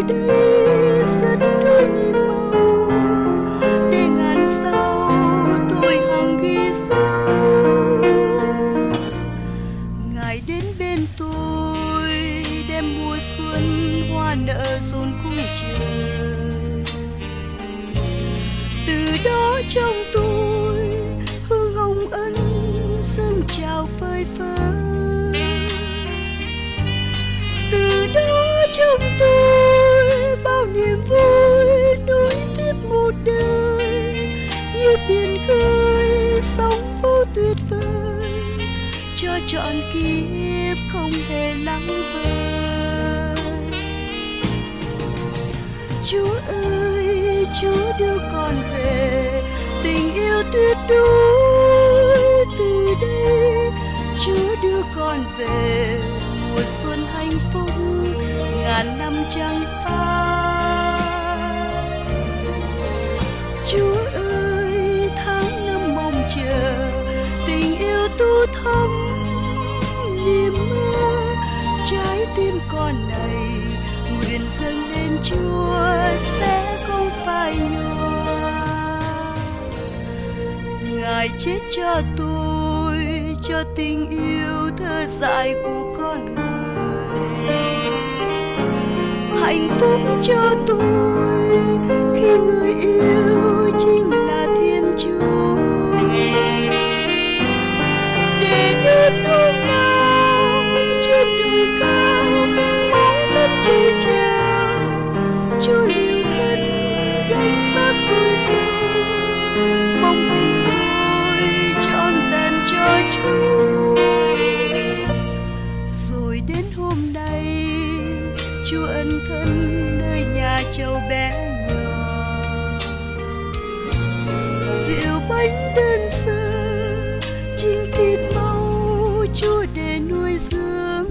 đây rất đôi nhiệm màu, để ngàn sau tôi hằng ghi dấu. Ngài đến bên tôi đem mùa xuân hoa nở dồn khung trời. Từ đó trong tôi hương hồng ân dâng trào phơi phới. Từ đó trong tôi bao niềm vui nối tiếp một đời, như biển khơi sóng vô tuyệt vời, cho trọn kiếp không hề lắng vơi. Chúa ơi, Chúa đưa con về, tình yêu tuyệt đối từ đây. Chúa đưa con về, mùa xuân hạnh phúc ngàn năm trăng phai. Chúa ơi, tháng năm mong chờ, tình yêu tu thắm niềm mơ. Trái tim con này nguyện dâng lên Chúa sẽ không phai nhòa. Ngài chết cho tôi, cho tình yêu thơ dại của con người. Hạnh phúc cho tôi khi người yêu chính là Thiên Chúa. Để đến hôm nào trên đồi cao bóng thấp chi treo, Chúa liều thân gánh vác tôi sâu, mong tình tôi trọn vẹn cho Chúa. Rồi đến hôm nay Chúa ân thân nơi nhà trâu bé nhỏ, rượu bánh đơn sơ chinh thịt máu Chúa để nuôi dưỡng.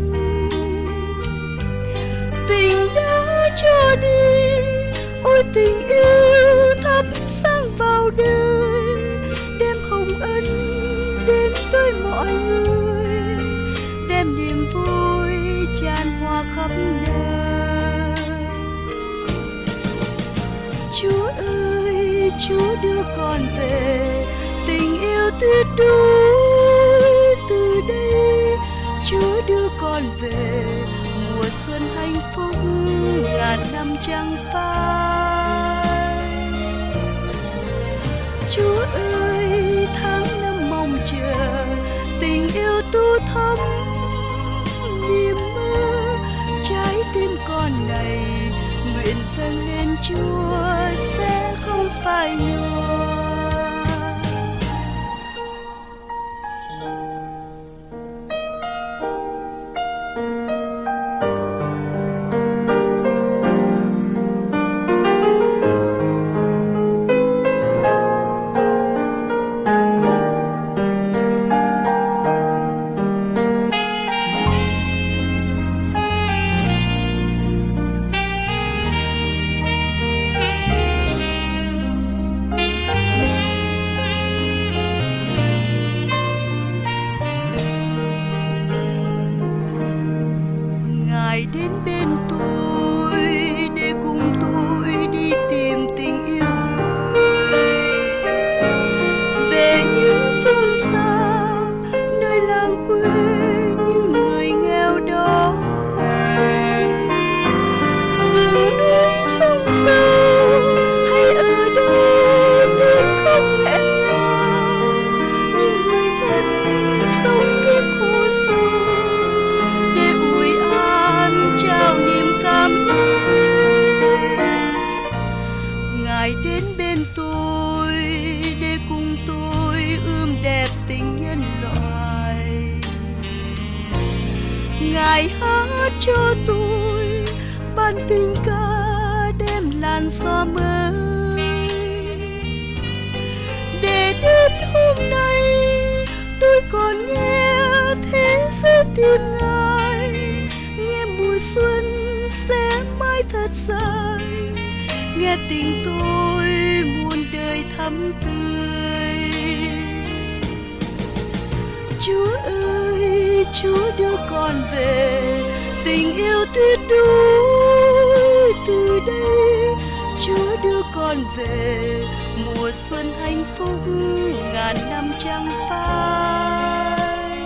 Tình đã cho đi, ôi tình yêu thắp sáng vào đời, đem hồng ân đến với mọi người, đem niềm vui tràn hòa khắp nơi. Chúa ơi, Chúa đưa con về, tình yêu tuyệt đối từ đây. Chúa đưa con về, mùa xuân hạnh phúc ngàn năm trăng phai. Chúa ơi, tháng năm mong chờ, tình yêu tu thắm niềm mơ. Trái tim con này nguyện dâng lên Chúa sẽ không phai nhòa. Ngài đến bên tôi để cùng tôi đi tìm tình yêu người, về những phương xa nơi làng quê những người nghèo đó. Rừng núi sông sâu hay ở đâu tiếng khóc nghẹn ngào, những người thân sống kiếp khổ sâu để ủi an trao niềm cảm ơn. Ngài đến bên tôi để cùng tôi ươm đẹp tình nhân loại. Ngài hát cho tôi ban tình ca đem làn gió mới. Để đến hôm nay tôi còn nghe thế giới tìm Ngài, nghe mùa xuân sẽ mãi thật dài, nghe tình tôi muôn đời thắm tươi. Chúa ơi, Chúa đưa con về, tình yêu tuyệt đối từ về, mùa xuân hạnh phúc ngàn năm chẳng phai.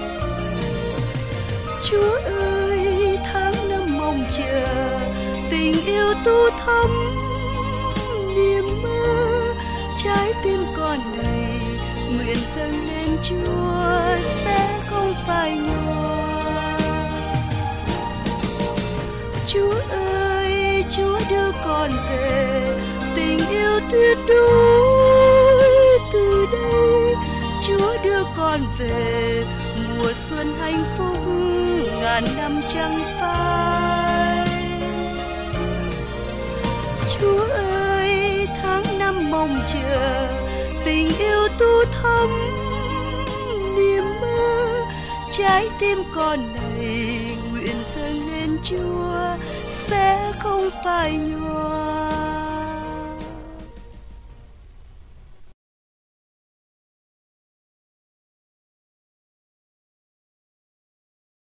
Chúa ơi, tháng năm mong chờ, tình yêu tu thắm niềm mơ, trái tim con này nguyện dâng lên Chúa sẽ không phai nhòa. Chúa ơi, Chúa đưa con về, tình yêu tuyệt đối từ đây. Chúa đưa con về, mùa xuân hạnh phúc ngàn năm chẳng phai. Chúa ơi, tháng năm mong chờ, tình yêu tu thắm niềm mơ, trái tim con này nguyện dâng lên Chúa sẽ không phai nhòa.